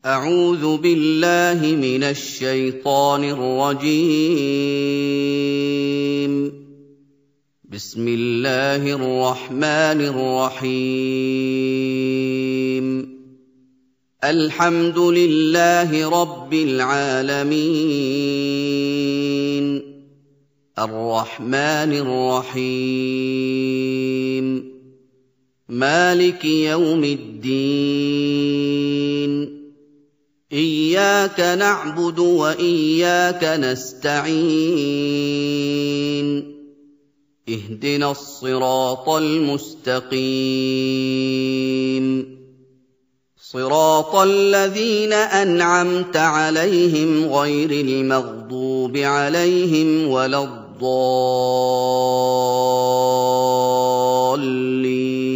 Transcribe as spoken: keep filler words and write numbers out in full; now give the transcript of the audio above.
أعوذ بالله من الشيطان الرجيم. بسم الله الرحمن الرحيم. الحمد لله رب العالمين. الرحمن الرحيم. مالك يوم الدين. إياك نعبد وإياك نستعين. اهدنا الصراط المستقيم. صراط الذين أنعمت عليهم غير المغضوب عليهم ولا الضالين.